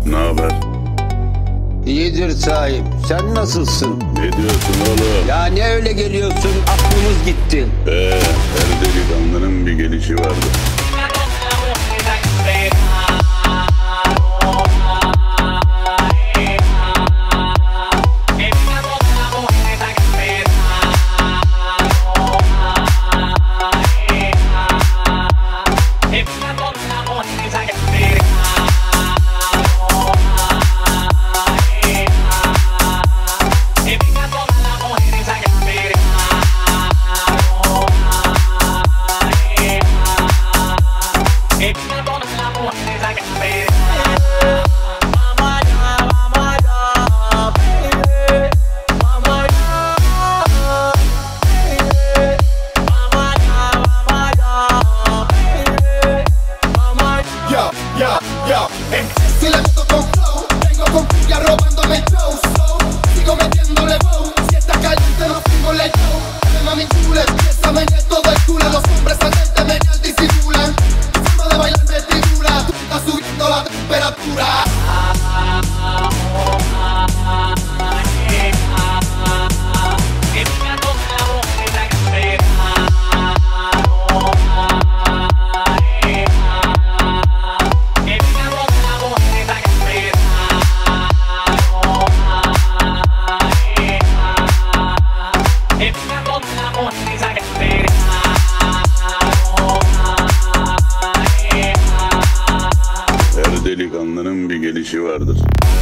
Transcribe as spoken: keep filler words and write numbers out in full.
Ne haber? İyidir sahip. Sen nasılsın? Ne diyorsun oğlum? Ya ne öyle geliyorsun? Aklımız gitti. Ee, her delikanlının bir gelişi vardı. Si le meto con flow, vengo con furia robándome el show. So, sigo metiéndole bow. Si está caliente nos fuimos le show. Dame mami chula, empieza a menear todo el culo. Los hombres al mente menear disimulan. Tu forma de bailar me tribula. Tú estás subiendo la temperatura. Her delikanlının bir gelişi vardır.